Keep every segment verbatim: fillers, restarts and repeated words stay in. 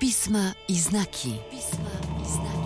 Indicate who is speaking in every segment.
Speaker 1: Pisma i znaki. Pisma i znaki.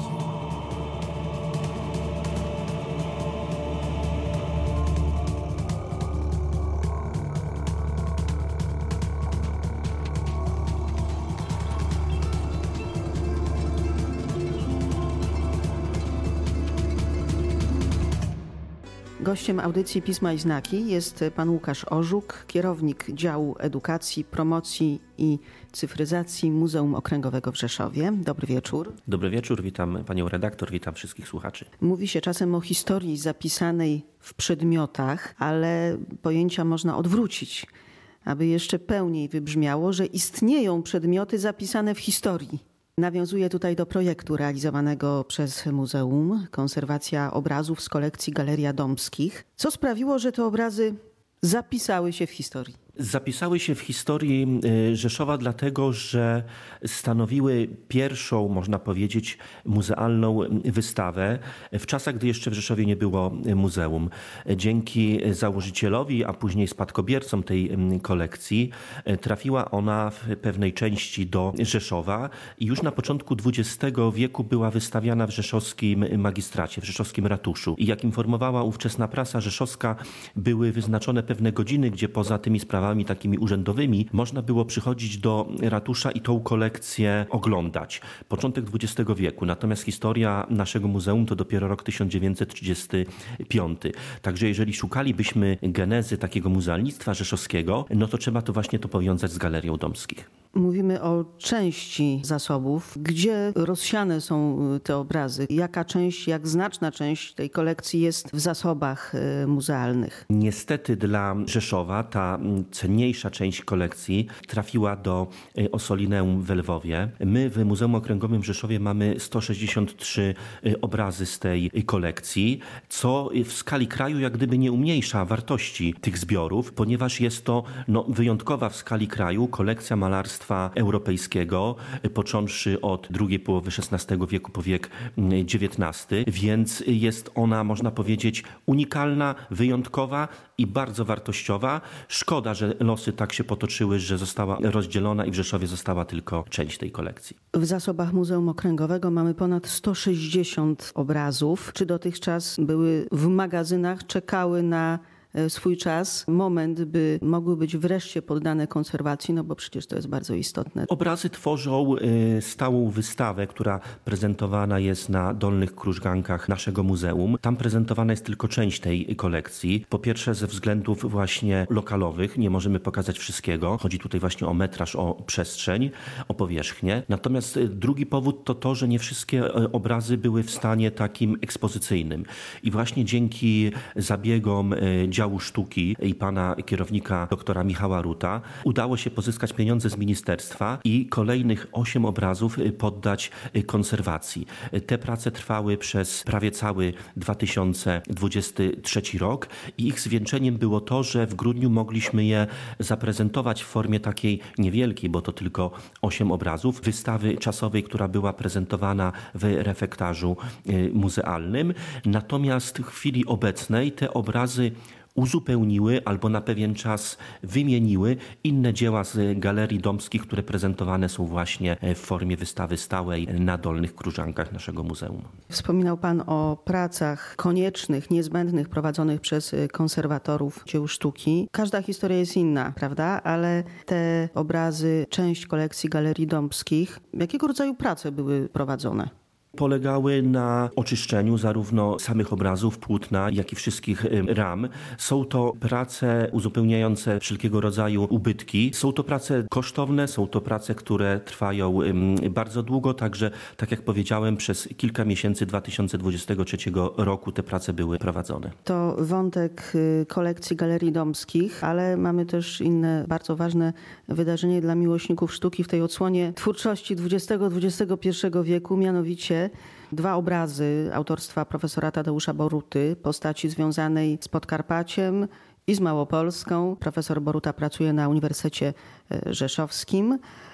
Speaker 2: Gościem audycji Pisma i Znaki jest pan Łukasz Orzuk, kierownik działu edukacji, promocji i cyfryzacji Muzeum Okręgowego w Rzeszowie. Dobry wieczór.
Speaker 3: Dobry wieczór, witam panią redaktor, witam wszystkich słuchaczy.
Speaker 2: Mówi się czasem o historii zapisanej w przedmiotach, ale pojęcia można odwrócić, aby jeszcze pełniej wybrzmiało, że istnieją przedmioty zapisane w historii. Nawiązuję tutaj do projektu realizowanego przez muzeum Konserwacja obrazów z kolekcji Galeria Dąbskich. Co sprawiło, że te obrazy zapisały się w historii?
Speaker 3: Zapisały się w historii Rzeszowa dlatego, że stanowiły pierwszą, można powiedzieć, muzealną wystawę w czasach, gdy jeszcze w Rzeszowie nie było muzeum. Dzięki założycielowi, a później spadkobiercom tej kolekcji trafiła ona w pewnej części do Rzeszowa i już na początku dwudziestego wieku była wystawiana w rzeszowskim magistracie, w rzeszowskim ratuszu. I jak informowała ówczesna prasa rzeszowska, były wyznaczone pewne godziny, gdzie poza tymi sprawami takimi urzędowymi można było przychodzić do ratusza i tą kolekcję oglądać. Początek dwudziestego wieku, natomiast historia naszego muzeum to dopiero rok tysiąc dziewięćset trzydziesty piąty. Także jeżeli szukalibyśmy genezy takiego muzealnictwa rzeszowskiego, no to trzeba to właśnie to powiązać z Galerią Dąbskich.
Speaker 2: Mówimy o części zasobów. Gdzie rozsiane są te obrazy? Jaka część, jak znaczna część tej kolekcji jest w zasobach muzealnych?
Speaker 3: Niestety dla Rzeszowa ta cenniejsza część kolekcji trafiła do Ossolineum w Lwowie. My w Muzeum Okręgowym w Rzeszowie mamy sto sześćdziesiąt trzy obrazy z tej kolekcji, co w skali kraju jak gdyby nie umniejsza wartości tych zbiorów, ponieważ jest to no, wyjątkowa w skali kraju kolekcja malarstwa europejskiego, począwszy od drugiej połowy szesnastego wieku po wiek dziewiętnasty, więc jest ona, można powiedzieć, unikalna, wyjątkowa i bardzo wartościowa. Szkoda, że losy tak się potoczyły, że została rozdzielona i w Rzeszowie została tylko część tej kolekcji.
Speaker 2: W zasobach Muzeum Okręgowego mamy ponad sto sześćdziesiąt obrazów. Czy dotychczas były w magazynach, czekały na swój czas, moment, by mogły być wreszcie poddane konserwacji, no bo przecież to jest bardzo istotne.
Speaker 3: Obrazy tworzą stałą wystawę, która prezentowana jest na dolnych krużgankach naszego muzeum. Tam prezentowana jest tylko część tej kolekcji. Po pierwsze ze względów właśnie lokalowych, nie możemy pokazać wszystkiego. Chodzi tutaj właśnie o metraż, o przestrzeń, o powierzchnię. Natomiast drugi powód to to, że nie wszystkie obrazy były w stanie takim ekspozycyjnym. I właśnie dzięki zabiegom działu sztuki i pana kierownika doktora Michała Ruta udało się pozyskać pieniądze z ministerstwa i kolejnych osiem obrazów poddać konserwacji. Te prace trwały przez prawie cały dwa tysiące dwudziesty trzeci rok i ich zwieńczeniem było to, że w grudniu mogliśmy je zaprezentować w formie takiej niewielkiej, bo to tylko osiem obrazów, wystawy czasowej, która była prezentowana w refektarzu muzealnym. Natomiast w chwili obecnej te obrazy uzupełniły albo na pewien czas wymieniły inne dzieła z Galerii Dąbskich, które prezentowane są właśnie w formie wystawy stałej na dolnych krużankach naszego muzeum.
Speaker 2: Wspominał pan o pracach koniecznych, niezbędnych prowadzonych przez konserwatorów dzieł sztuki. Każda historia jest inna, prawda? Ale te obrazy, część kolekcji Galerii Dąbskich, jakiego rodzaju prace były prowadzone?
Speaker 3: Polegały na oczyszczeniu zarówno samych obrazów, płótna, jak i wszystkich ram. Są to prace uzupełniające wszelkiego rodzaju ubytki. Są to prace kosztowne, są to prace, które trwają bardzo długo, także tak jak powiedziałem, przez kilka miesięcy dwa tysiące dwudziestego trzeciego roku te prace były prowadzone.
Speaker 2: To wątek kolekcji Galerii Dąbskich, ale mamy też inne bardzo ważne wydarzenie dla miłośników sztuki w tej odsłonie twórczości dwudziestego do dwudziestego pierwszego wieku, mianowicie dwa obrazy autorstwa profesora Tadeusza Boruty, postaci związanej z Podkarpaciem i z Małopolską. Profesor Boruta pracuje na Uniwersytecie Rzeszowskim.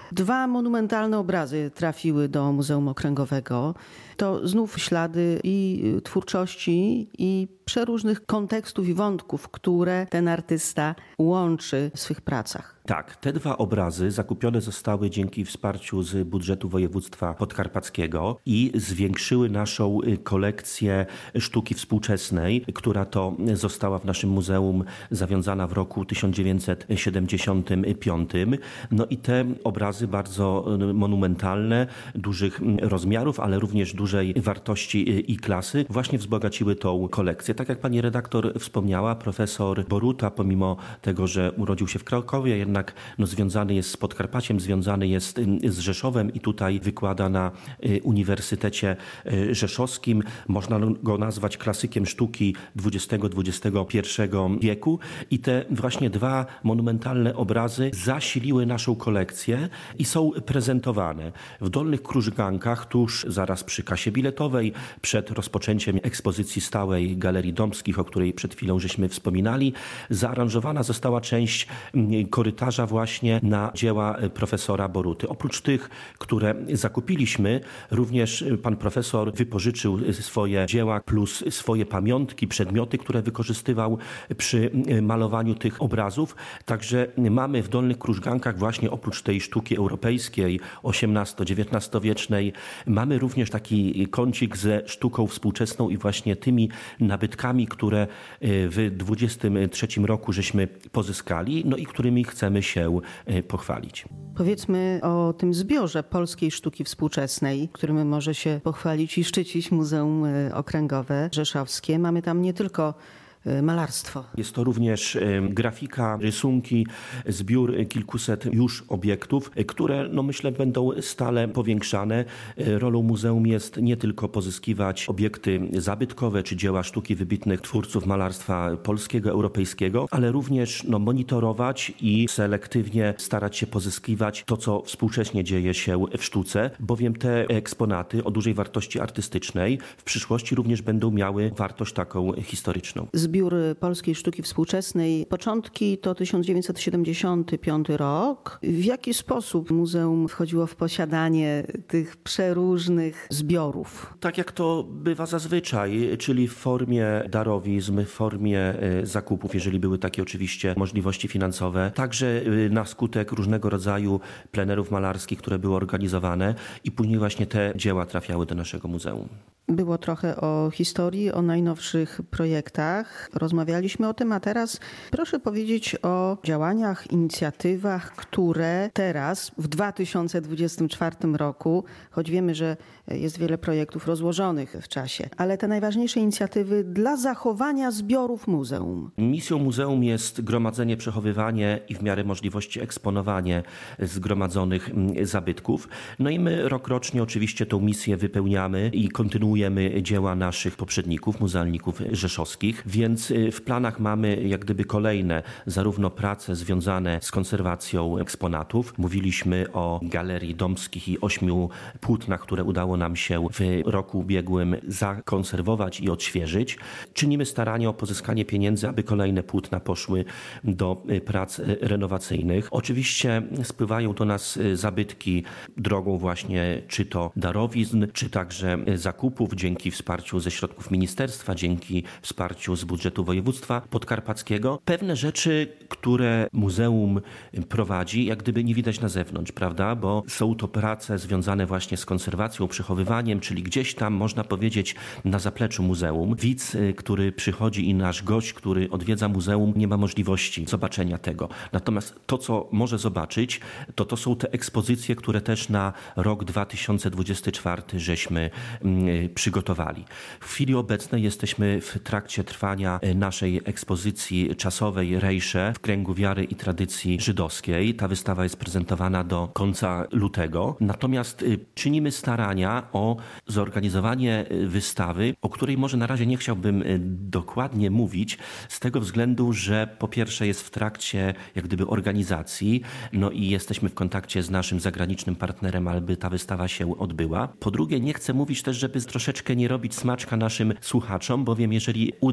Speaker 2: Dwa monumentalne obrazy trafiły do Muzeum Okręgowego. To znów ślady i twórczości, i przeróżnych kontekstów i wątków, które ten artysta łączy w swych pracach.
Speaker 3: Tak, te dwa obrazy zakupione zostały dzięki wsparciu z budżetu województwa podkarpackiego i zwiększyły naszą kolekcję sztuki współczesnej, która to została w naszym muzeum zawiązana w roku tysiąc dziewięćset siedemdziesiątym piątym. No i te obrazy bardzo monumentalne, dużych rozmiarów, ale również dużej wartości i klasy właśnie wzbogaciły tą kolekcję. Tak jak pani redaktor wspomniała, profesor Boruta, pomimo tego, że urodził się w Krakowie, jednak no, związany jest z Podkarpaciem, związany jest z Rzeszowem i tutaj wykłada na Uniwersytecie Rzeszowskim. Można go nazwać klasykiem sztuki dwudziestego dwudziestego pierwszego wieku i te właśnie dwa monumentalne obrazy zasiliły naszą kolekcję i są prezentowane w Dolnych Krużgankach, tuż zaraz przy kasie biletowej, przed rozpoczęciem ekspozycji stałej Galerii Dąbskich, o której przed chwilą żeśmy wspominali. Zaaranżowana została część korytarza właśnie na dzieła profesora Boruty. Oprócz tych, które zakupiliśmy, również pan profesor wypożyczył swoje dzieła plus swoje pamiątki, przedmioty, które wykorzystywał przy malowaniu tych obrazów. Także mamy w Dolnych Krużgankach właśnie oprócz tej sztuki europejskiej osiemnasto-dziewiętnastowiecznej mamy również taki kącik ze sztuką współczesną i właśnie tymi nabytkami, które w dwudziestym trzecim roku żeśmy pozyskali, no i którymi chcemy się pochwalić.
Speaker 2: Powiedzmy o tym zbiorze polskiej sztuki współczesnej, którym może się pochwalić i szczycić Muzeum Okręgowe Rzeszowskie. Mamy tam nie tylko malarstwo.
Speaker 3: Jest to również grafika, rysunki, zbiór kilkuset już obiektów, które no myślę będą stale powiększane. Rolą muzeum jest nie tylko pozyskiwać obiekty zabytkowe czy dzieła sztuki wybitnych twórców malarstwa polskiego, europejskiego, ale również no, monitorować i selektywnie starać się pozyskiwać to, co współcześnie dzieje się w sztuce, bowiem te eksponaty o dużej wartości artystycznej w przyszłości również będą miały wartość taką historyczną.
Speaker 2: Zbiór polskiej sztuki współczesnej. Początki to tysiąc dziewięćset siedemdziesiąty piąty rok. W jaki sposób muzeum wchodziło w posiadanie tych przeróżnych zbiorów?
Speaker 3: Tak jak to bywa zazwyczaj, czyli w formie darowizn, w formie zakupów, jeżeli były takie oczywiście możliwości finansowe. Także na skutek różnego rodzaju plenerów malarskich, które były organizowane i później właśnie te dzieła trafiały do naszego muzeum.
Speaker 2: Było trochę o historii, o najnowszych projektach. Rozmawialiśmy o tym, a teraz proszę powiedzieć o działaniach, inicjatywach, które teraz w dwa tysiące dwudziestym czwartym roku, choć wiemy, że jest wiele projektów rozłożonych w czasie, ale te najważniejsze inicjatywy dla zachowania zbiorów muzeum.
Speaker 3: Misją muzeum jest gromadzenie, przechowywanie i w miarę możliwości eksponowanie zgromadzonych zabytków. No i my rokrocznie oczywiście tą misję wypełniamy i kontynuujemy dzieła naszych poprzedników, muzealników rzeszowskich, więc w planach mamy jak gdyby kolejne zarówno prace związane z konserwacją eksponatów. Mówiliśmy o Galerii Dąbskich i ośmiu płótnach, które udało nam się w roku ubiegłym zakonserwować i odświeżyć. Czynimy starania o pozyskanie pieniędzy, aby kolejne płótna poszły do prac renowacyjnych. Oczywiście spływają do nas zabytki drogą właśnie czy to darowizn, czy także zakupów dzięki wsparciu ze środków ministerstwa, dzięki wsparciu z budżetu województwa podkarpackiego. Pewne rzeczy, które muzeum prowadzi, jak gdyby nie widać na zewnątrz, prawda? Bo są to prace związane właśnie z konserwacją, przechowywaniem, czyli gdzieś tam można powiedzieć na zapleczu muzeum. Widz, który przychodzi i nasz gość, który odwiedza muzeum, nie ma możliwości zobaczenia tego. Natomiast to, co może zobaczyć, to to są te ekspozycje, które też na rok dwa tysiące dwudziesty czwarty żeśmy przygotowali. W chwili obecnej jesteśmy w trakcie trwania naszej ekspozycji czasowej Rejsze w kręgu wiary i tradycji żydowskiej. Ta wystawa jest prezentowana do końca lutego. Natomiast czynimy starania o zorganizowanie wystawy, o której może na razie nie chciałbym dokładnie mówić, z tego względu, że po pierwsze jest w trakcie jak gdyby organizacji, no i jesteśmy w kontakcie z naszym zagranicznym partnerem, aby ta wystawa się odbyła. Po drugie, nie chcę mówić też, żeby troszeczkę nie robić smaczka naszym słuchaczom, bowiem jeżeli uda się zrealizować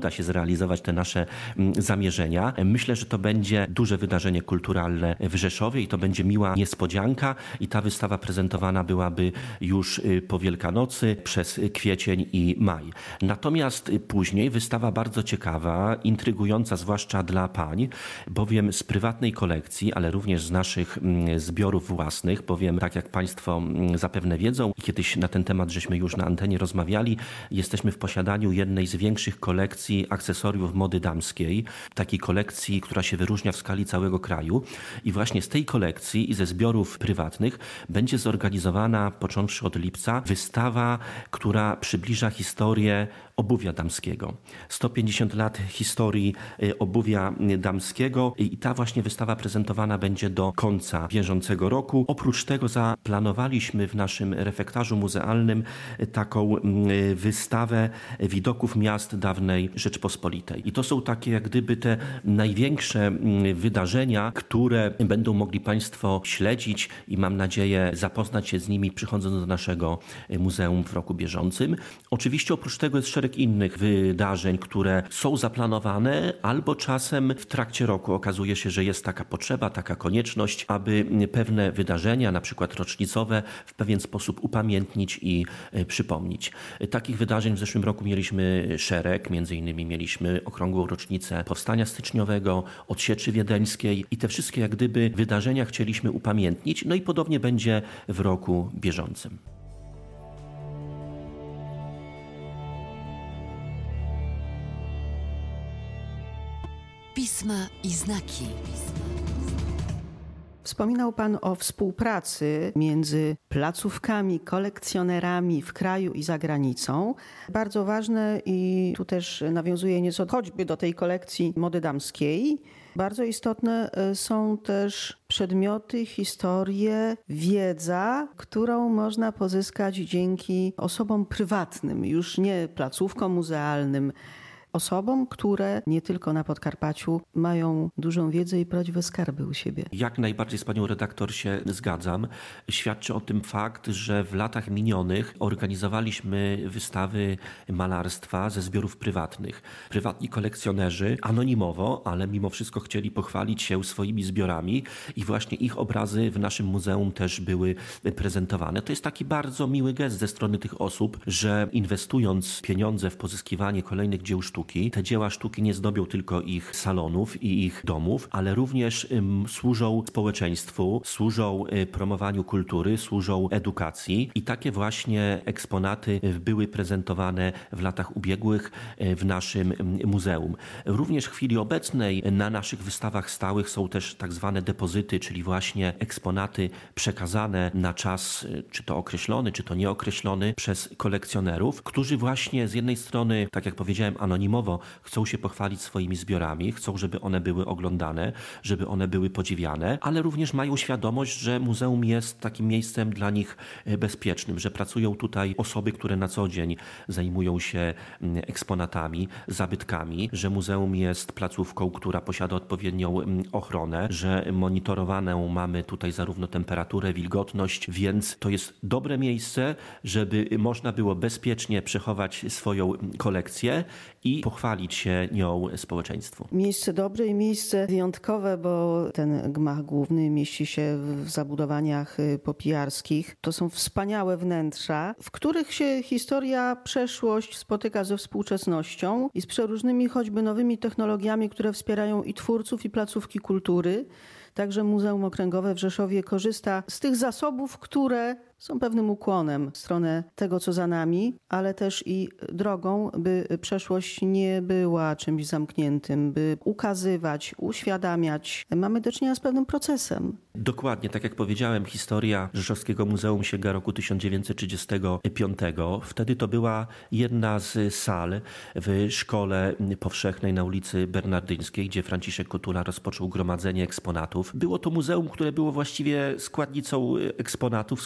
Speaker 3: zrealizować te nasze zamierzenia. Myślę, że to będzie duże wydarzenie kulturalne w Rzeszowie i to będzie miła niespodzianka i ta wystawa prezentowana byłaby już po Wielkanocy przez kwiecień i maj. Natomiast później wystawa bardzo ciekawa, intrygująca zwłaszcza dla pań, bowiem z prywatnej kolekcji, ale również z naszych zbiorów własnych, bowiem tak jak Państwo zapewne wiedzą, kiedyś na ten temat żeśmy już na antenie rozmawiali, jesteśmy w posiadaniu jednej z większych kolekcji akcesoriów mody damskiej, takiej kolekcji, która się wyróżnia w skali całego kraju i właśnie z tej kolekcji i ze zbiorów prywatnych będzie zorganizowana, począwszy od lipca, wystawa, która przybliża historię obuwia damskiego. sto pięćdziesiąt lat historii obuwia damskiego i ta właśnie wystawa prezentowana będzie do końca bieżącego roku. Oprócz tego zaplanowaliśmy w naszym refektarzu muzealnym taką wystawę widoków miast dawnej Rzeczpospolitej. I to są takie jak gdyby te największe wydarzenia, które będą mogli Państwo śledzić i mam nadzieję zapoznać się z nimi przychodząc do naszego muzeum w roku bieżącym. Oczywiście oprócz tego jest szereg innych wydarzeń, które są zaplanowane albo czasem w trakcie roku okazuje się, że jest taka potrzeba, taka konieczność, aby pewne wydarzenia, na przykład rocznicowe, w pewien sposób upamiętnić i przypomnieć. Takich wydarzeń w zeszłym roku mieliśmy szereg, między innymi mieliśmy okrągłą rocznicę Powstania Styczniowego, Odsieczy Wiedeńskiej i te wszystkie jak gdyby wydarzenia chcieliśmy upamiętnić, no i podobnie będzie w roku bieżącym.
Speaker 1: Pisma i znaki.
Speaker 2: Wspominał Pan o współpracy między placówkami, kolekcjonerami w kraju i za granicą. Bardzo ważne i tu też nawiązuje nieco choćby do tej kolekcji mody damskiej. Bardzo istotne są też przedmioty, historie, wiedza, którą można pozyskać dzięki osobom prywatnym, już nie placówkom muzealnym, osobom, które nie tylko na Podkarpaciu mają dużą wiedzę i prawdziwe skarby u siebie.
Speaker 3: Jak najbardziej z panią redaktor się zgadzam. Świadczy o tym fakt, że w latach minionych organizowaliśmy wystawy malarstwa ze zbiorów prywatnych. Prywatni kolekcjonerzy anonimowo, ale mimo wszystko chcieli pochwalić się swoimi zbiorami i właśnie ich obrazy w naszym muzeum też były prezentowane. To jest taki bardzo miły gest ze strony tych osób, że inwestując pieniądze w pozyskiwanie kolejnych dzieł sztuki, te dzieła sztuki nie zdobią tylko ich salonów i ich domów, ale również um, służą społeczeństwu, służą y, promowaniu kultury, służą edukacji i takie właśnie eksponaty były prezentowane w latach ubiegłych y, w naszym y, muzeum. Również w chwili obecnej na naszych wystawach stałych są też tak zwane depozyty, czyli właśnie eksponaty przekazane na czas, y, czy to określony, czy to nieokreślony przez kolekcjonerów, którzy właśnie z jednej strony, tak jak powiedziałem, anonimowo chcą się pochwalić swoimi zbiorami, chcą, żeby one były oglądane, żeby one były podziwiane, ale również mają świadomość, że muzeum jest takim miejscem dla nich bezpiecznym, że pracują tutaj osoby, które na co dzień zajmują się eksponatami, zabytkami, że muzeum jest placówką, która posiada odpowiednią ochronę, że monitorowaną mamy tutaj zarówno temperaturę, wilgotność, więc to jest dobre miejsce, żeby można było bezpiecznie przechować swoją kolekcję i pochwalić się nią społeczeństwu.
Speaker 2: Miejsce dobre i miejsce wyjątkowe, bo ten gmach główny mieści się w zabudowaniach popijarskich. To są wspaniałe wnętrza, w których się historia, przeszłość spotyka ze współczesnością i z przeróżnymi choćby nowymi technologiami, które wspierają i twórców, i placówki kultury. Także Muzeum Okręgowe w Rzeszowie korzysta z tych zasobów, które są pewnym ukłonem w stronę tego, co za nami, ale też i drogą, by przeszłość nie była czymś zamkniętym, by ukazywać, uświadamiać. Mamy do czynienia z pewnym procesem.
Speaker 3: Dokładnie, tak jak powiedziałem, historia Rzeszowskiego Muzeum sięga roku tysiąc dziewięćset trzydziestego piątego. Wtedy to była jedna z sal w Szkole Powszechnej na ulicy Bernardyńskiej, gdzie Franciszek Kotula rozpoczął gromadzenie eksponatów. Było to muzeum, które było właściwie składnicą eksponatów, składnicą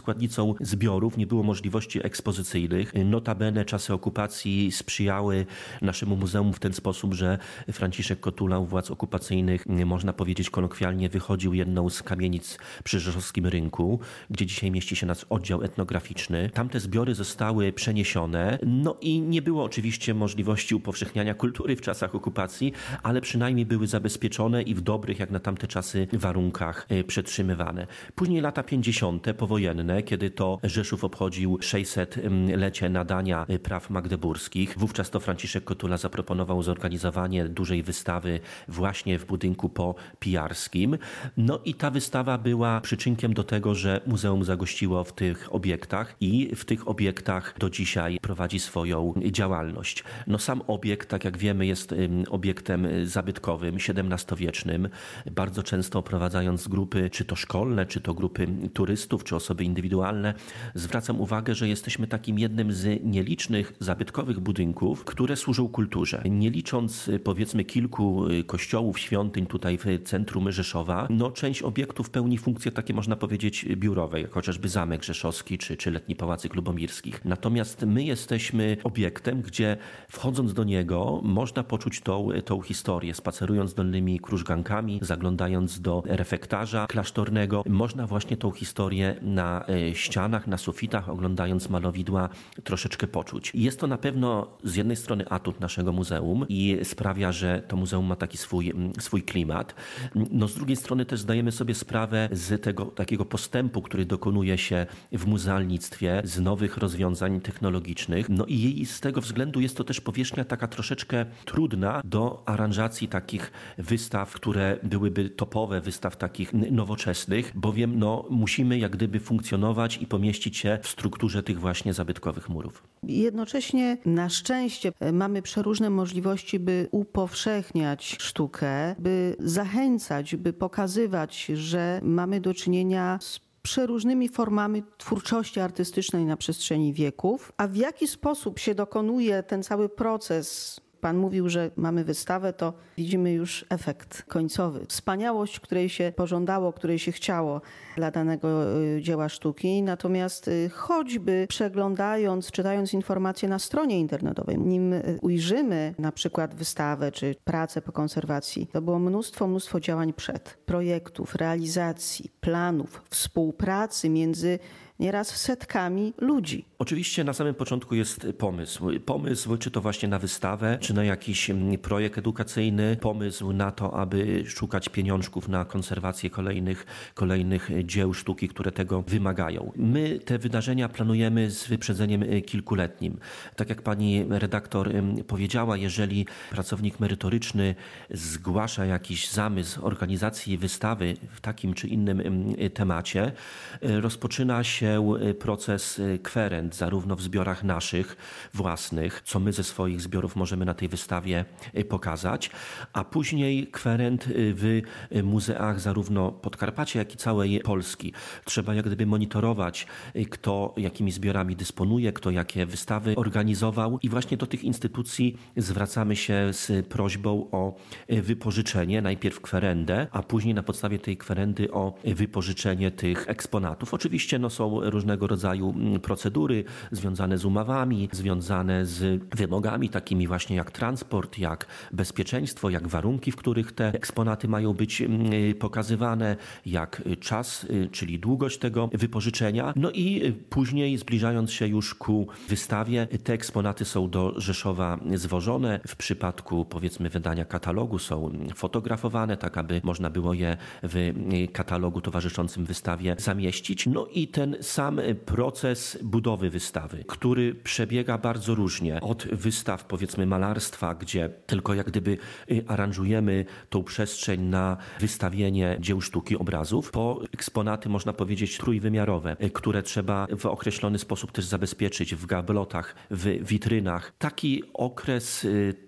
Speaker 3: pomocą zbiorów, nie było możliwości ekspozycyjnych. Notabene czasy okupacji sprzyjały naszemu muzeum w ten sposób, że Franciszek Kotula u władz okupacyjnych, można powiedzieć kolokwialnie, wychodził jedną z kamienic przy Rzeszowskim Rynku, gdzie dzisiaj mieści się nasz oddział etnograficzny. Tamte zbiory zostały przeniesione, no i nie było oczywiście możliwości upowszechniania kultury w czasach okupacji, ale przynajmniej były zabezpieczone i w dobrych, jak na tamte czasy, warunkach przetrzymywane. Później lata pięćdziesiąte powojenne, kiedy to Rzeszów obchodził sześćsetlecie nadania praw magdeburskich. Wówczas to Franciszek Kotula zaproponował zorganizowanie dużej wystawy właśnie w budynku po Pijarskim. No i ta wystawa była przyczynkiem do tego, że muzeum zagościło w tych obiektach i w tych obiektach do dzisiaj prowadzi swoją działalność. No sam obiekt, tak jak wiemy, jest obiektem zabytkowym, siedemnastowiecznym. Bardzo często oprowadzając grupy, czy to szkolne, czy to grupy turystów, czy osoby indywidualne, zwracam uwagę, że jesteśmy takim jednym z nielicznych zabytkowych budynków, które służą kulturze. Nie licząc powiedzmy kilku kościołów, świątyń tutaj w centrum Rzeszowa, no część obiektów pełni funkcje takie, można powiedzieć, biurowe, jak chociażby Zamek Rzeszowski, czy, czy Letni Pałacyk Lubomirskich. Natomiast my jesteśmy obiektem, gdzie wchodząc do niego można poczuć tą, tą historię. Spacerując dolnymi krużgankami, zaglądając do refektarza klasztornego, można właśnie tą historię na ścianach, na sufitach, oglądając malowidła, troszeczkę poczuć. Jest to na pewno z jednej strony atut naszego muzeum i sprawia, że to muzeum ma taki swój, swój klimat. No z drugiej strony też zdajemy sobie sprawę z tego takiego postępu, który dokonuje się w muzealnictwie, z nowych rozwiązań technologicznych. No i z tego względu jest to też powierzchnia taka troszeczkę trudna do aranżacji takich wystaw, które byłyby topowe, wystaw takich nowoczesnych, bowiem no, musimy jak gdyby funkcjonować i pomieścić się w strukturze tych właśnie zabytkowych murów.
Speaker 2: Jednocześnie na szczęście mamy przeróżne możliwości, by upowszechniać sztukę, by zachęcać, by pokazywać, że mamy do czynienia z przeróżnymi formami twórczości artystycznej na przestrzeni wieków. A w jaki sposób się dokonuje ten cały proces? Pan mówił, że mamy wystawę, to widzimy już efekt końcowy. Wspaniałość, której się pożądało, której się chciało dla danego dzieła sztuki. Natomiast choćby przeglądając, czytając informacje na stronie internetowej, nim ujrzymy na przykład wystawę czy pracę po konserwacji, to było mnóstwo, mnóstwo działań przed, projektów, realizacji, planów, współpracy między nieraz setkami ludzi.
Speaker 3: Oczywiście na samym początku jest pomysł. Pomysł, czy to właśnie na wystawę, czy na jakiś projekt edukacyjny, pomysł na to, aby szukać pieniążków na konserwację kolejnych, kolejnych dzieł sztuki, które tego wymagają. My te wydarzenia planujemy z wyprzedzeniem kilkuletnim. Tak jak pani redaktor powiedziała, jeżeli pracownik merytoryczny zgłasza jakiś zamysł organizacji wystawy w takim czy innym temacie, rozpoczyna się proces kwerend, zarówno w zbiorach naszych, własnych, co my ze swoich zbiorów możemy na tej wystawie pokazać, a później kwerend w muzeach zarówno Podkarpacia, jak i całej Polski. Trzeba jak gdyby monitorować, kto jakimi zbiorami dysponuje, kto jakie wystawy organizował i właśnie do tych instytucji zwracamy się z prośbą o wypożyczenie, najpierw kwerendę, a później na podstawie tej kwerendy o wypożyczenie tych eksponatów. Oczywiście no, są różnego rodzaju procedury związane z umowami, związane z wymogami takimi właśnie jak transport, jak bezpieczeństwo, jak warunki, w których te eksponaty mają być pokazywane, jak czas, czyli długość tego wypożyczenia. No i później zbliżając się już ku wystawie, te eksponaty są do Rzeszowa zwożone. W przypadku powiedzmy wydania katalogu są fotografowane, tak aby można było je w katalogu towarzyszącym wystawie zamieścić. No i ten sam proces budowy wystawy, który przebiega bardzo różnie. Od wystaw powiedzmy malarstwa, gdzie tylko jak gdyby aranżujemy tą przestrzeń na wystawienie dzieł sztuki, obrazów, po eksponaty można powiedzieć trójwymiarowe, które trzeba w określony sposób też zabezpieczyć w gablotach, w witrynach. Taki okres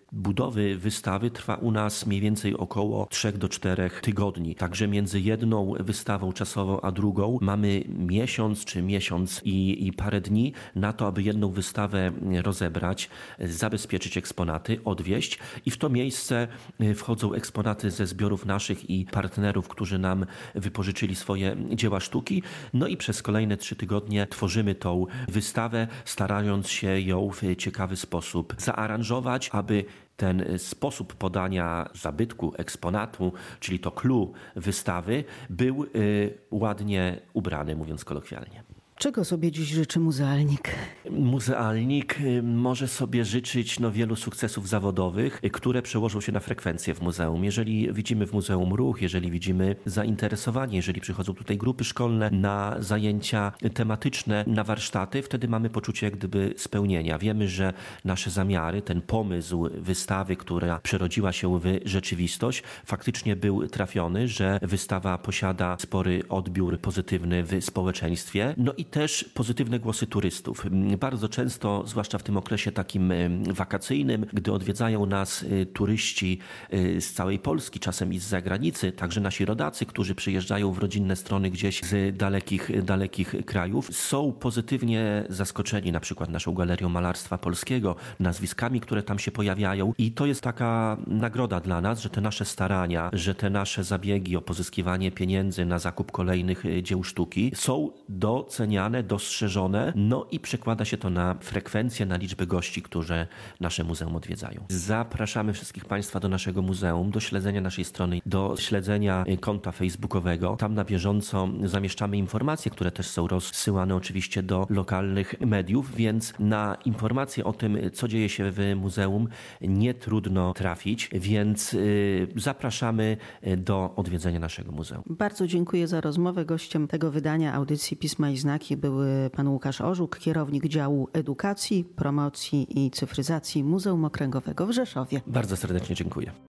Speaker 3: budowy wystawy trwa u nas mniej więcej około trzech do czterech tygodni. Także między jedną wystawą czasową a drugą mamy miesiąc czy miesiąc i, i parę dni na to, aby jedną wystawę rozebrać, zabezpieczyć eksponaty, odwieźć i w to miejsce wchodzą eksponaty ze zbiorów naszych i partnerów, którzy nam wypożyczyli swoje dzieła sztuki. No i przez kolejne trzy tygodnie tworzymy tą wystawę, starając się ją w ciekawy sposób zaaranżować, aby ten sposób podania zabytku, eksponatu, czyli to clou wystawy, był y, ładnie ubrany, mówiąc kolokwialnie.
Speaker 2: Czego sobie dziś życzy muzealnik?
Speaker 3: Muzealnik może sobie życzyć no, wielu sukcesów zawodowych, które przełożą się na frekwencję w muzeum. Jeżeli widzimy w muzeum ruch, jeżeli widzimy zainteresowanie, jeżeli przychodzą tutaj grupy szkolne na zajęcia tematyczne, na warsztaty, wtedy mamy poczucie jak gdyby spełnienia. Wiemy, że nasze zamiary, ten pomysł wystawy, która przerodziła się w rzeczywistość, faktycznie był trafiony, że wystawa posiada spory odbiór pozytywny w społeczeństwie. No i też pozytywne głosy turystów. Bardzo często, zwłaszcza w tym okresie takim wakacyjnym, gdy odwiedzają nas turyści z całej Polski, czasem i z zagranicy, także nasi rodacy, którzy przyjeżdżają w rodzinne strony gdzieś z dalekich, dalekich krajów, są pozytywnie zaskoczeni na przykład naszą galerią malarstwa polskiego, nazwiskami, które tam się pojawiają i to jest taka nagroda dla nas, że te nasze starania, że te nasze zabiegi o pozyskiwanie pieniędzy na zakup kolejnych dzieł sztuki są doceniane, dostrzeżone, no i przekłada się to na frekwencję, na liczbę gości, którzy nasze muzeum odwiedzają. Zapraszamy wszystkich Państwa do naszego muzeum, do śledzenia naszej strony, do śledzenia konta facebookowego. Tam na bieżąco zamieszczamy informacje, które też są rozsyłane oczywiście do lokalnych mediów, więc na informacje o tym, co dzieje się w muzeum, nie trudno trafić, więc zapraszamy do odwiedzenia naszego muzeum.
Speaker 2: Bardzo dziękuję za rozmowę. Gościem tego wydania audycji Pisma i Znaki był pan Łukasz Orzuk, kierownik działu edukacji, promocji i cyfryzacji Muzeum Okręgowego w Rzeszowie.
Speaker 3: Bardzo serdecznie dziękuję.